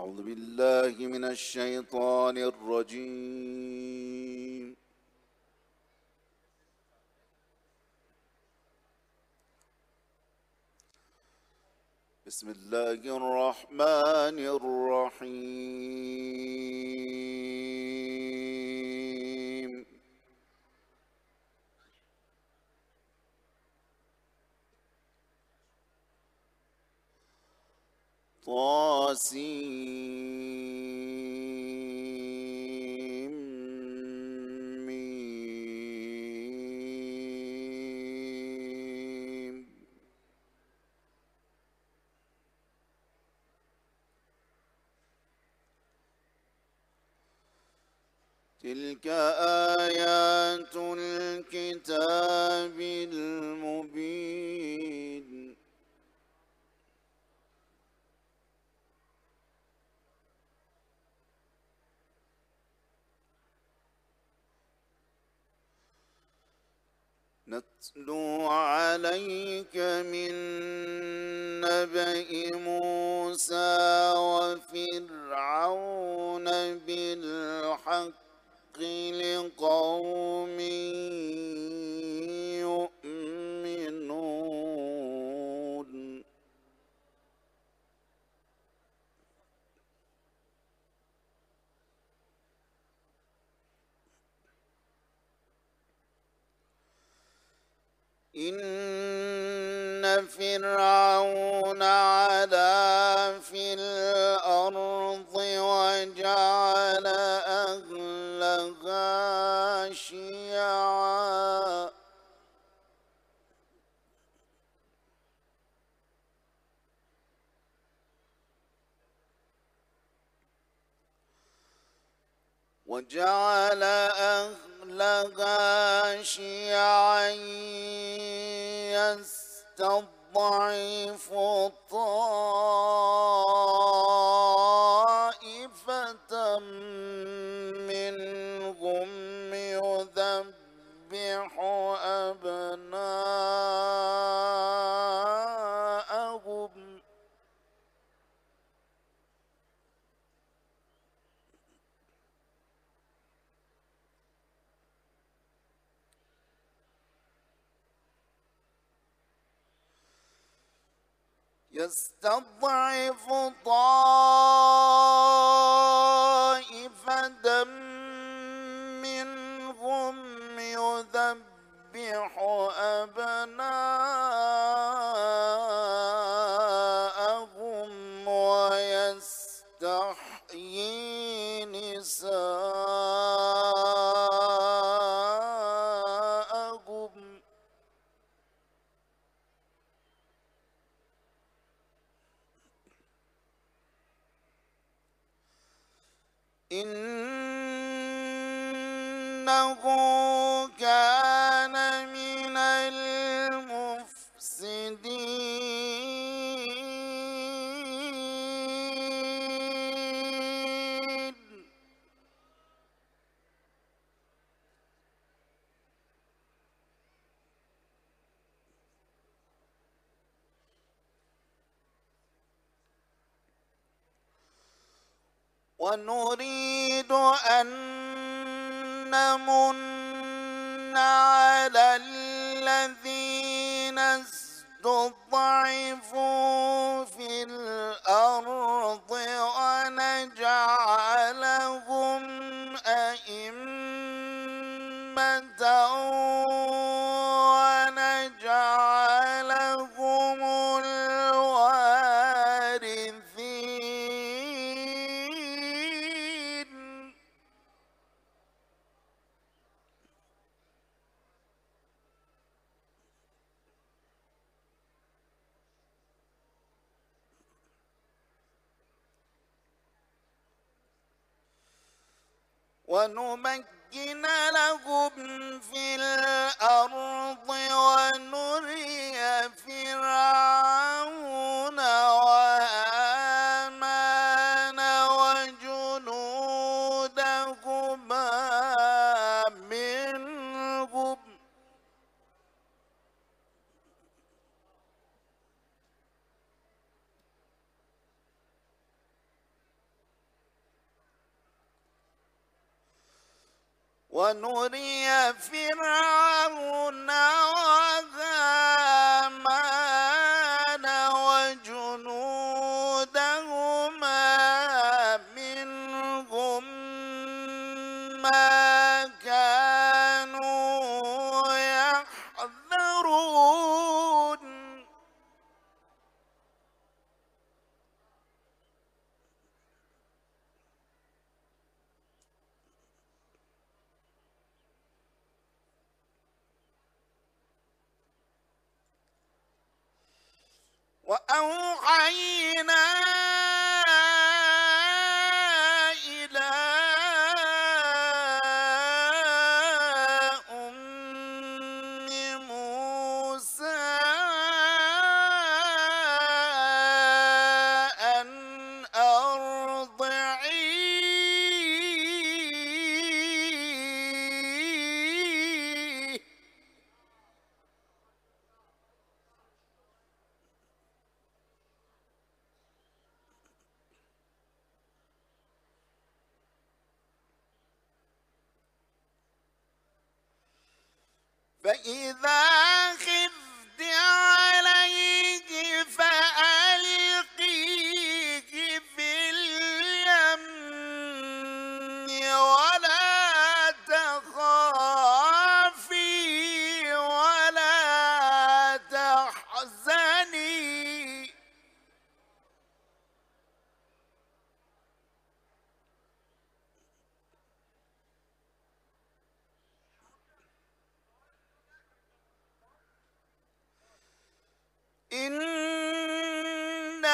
أعوذ بالله من الشيطان الرجيم. بسم الله الرحمن الرحيم. طاسيم ميم. تلك آيات الكتاب المبين. نتلو عليك من نبأ موسى وفرعون بالحق لقوم يؤمنون. إن فرعون علا في الأرض وجعل أهلها شيعا يستضعف طائفة منهم يذبح أبناءهم يستضعف طائفة منهم يذبح أبناءهم ويستحيي نساءهم إنه كان من المفسدين. ونريد أن نمن على الذين استضعفوا في الأرض ونجعلهم أئمة ونجعلهم الوارثين. ونمكن لهم في الأرض ونري فرعون وهامان وجنودهما منهم ونري فرعون وهامان وجنودهما منهم ما كانوا يحذرون. وأوحينا إلى أم موسى أن أرضعيه. فإذا خفت عليه فألقيه في اليم ولا تخافي ولا تحزني. إنا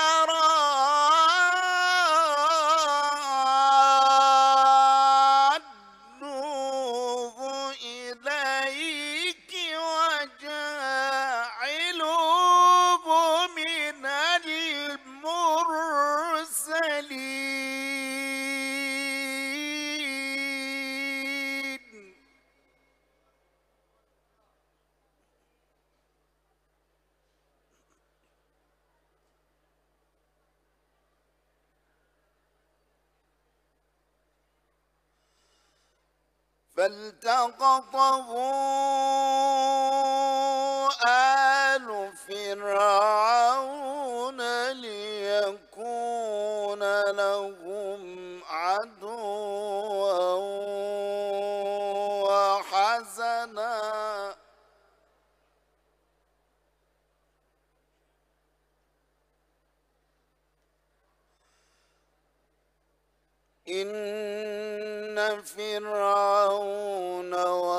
رادوه إليك وجاعلوه من المرسلين. فالتقطه آل فرعون ليكون لهم عدوا وحزنا. إن فرعون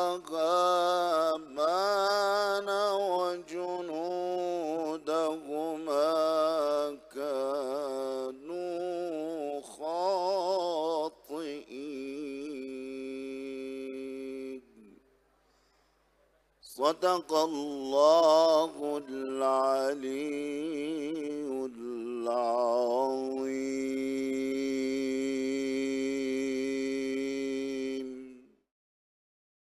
وهامان وجنودهما كانوا خاطئين. صدق الله العليم